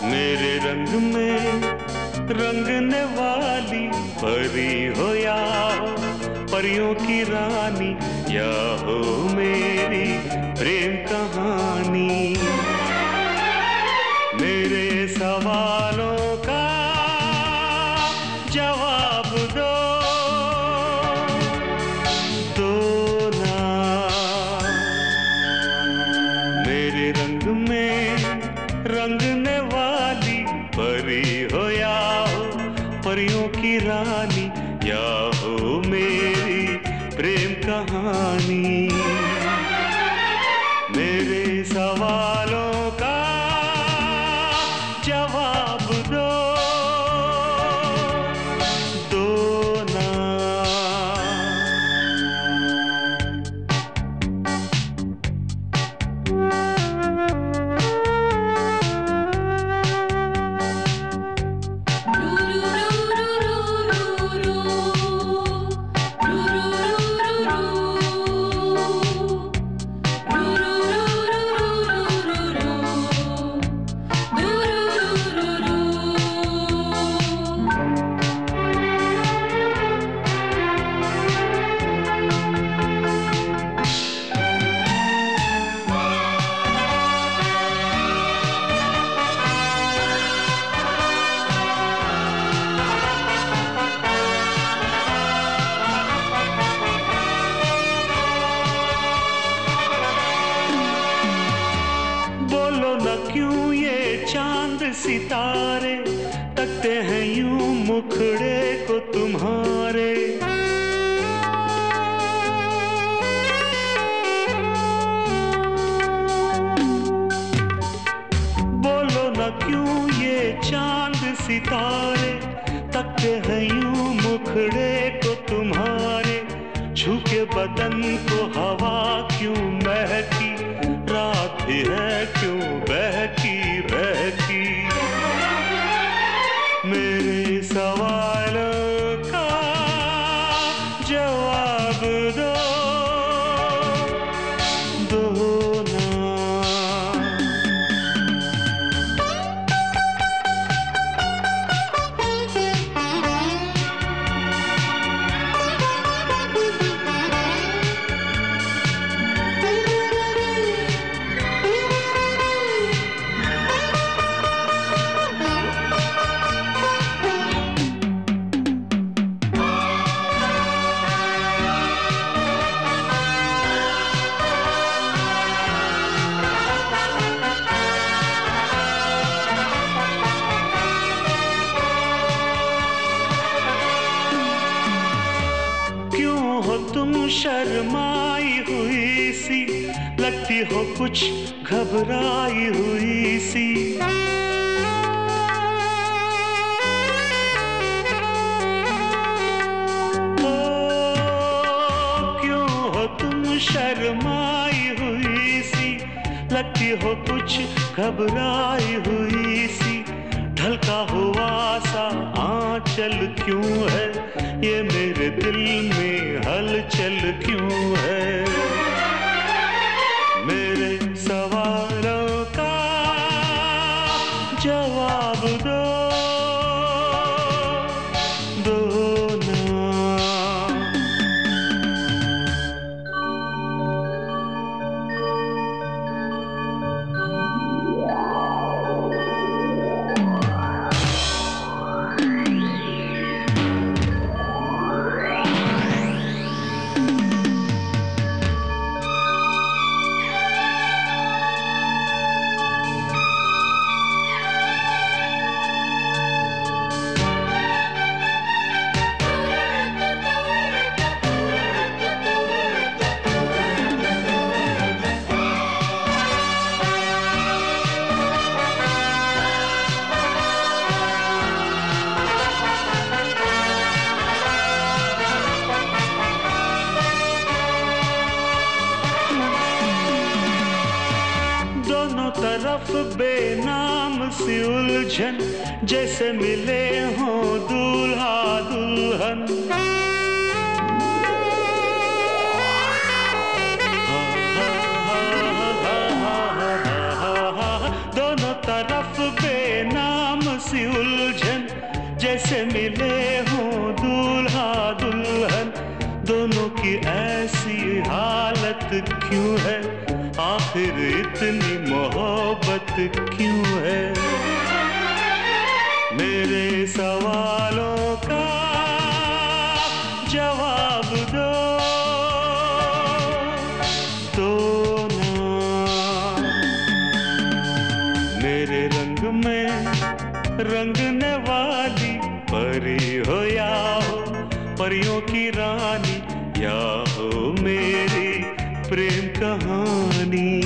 मेरे रंग में रंगने वाली परी हो या हो परियों की रानी, या हो मेरी प्रेम कहानी। मेरे सवालों का जवाब दो, दो ना। मेरे रंग में रंगने वाली परी हो या हो परियों की रानी, या हो मेरी प्रेम कहानी। मेरे सवालों का जवाब दो, दो ना। क्यों ये चांद सितारे तकते हैं यूं मुखड़े को तुम्हारे। बोलो न क्यों ये चांद सितारे तकते हैं यूं मुखड़े को तुम्हारे। छू के बदन को हवा क्यों महकी, रात भी है क्यों बहकी बहकी। मेरे सवालों का जवाब दो, दो ना। हो तुम शर्माई हुई सी, लगती हो कुछ घबराई हुई सी। ओ क्यों हो तुम शर्माई हुई सी, लगती हो कुछ घबराई हुई सी। ढलका हुआ सा आंचल क्यों है, ये मेरे दिल में हलचल क्यों है। मेरे सवालों का जवाब दो, दो ना। तरफ बेनाम सी उलझन, जैसे मिले हों दूल्हा दुल्हन। दोनों तरफ बेनाम सी उलझन, जैसे मिले हों दूल्हा दुल्हन। दोनों की ऐसी हालत क्यों है, आखिर इतनी मोहब्बत क्यों है? मेरे सवालों का जवाब दो ना। मेरे रंग में रंगने वाली परी हो या हो परियों की रानी, या हो मेरी प्रेम कहानी।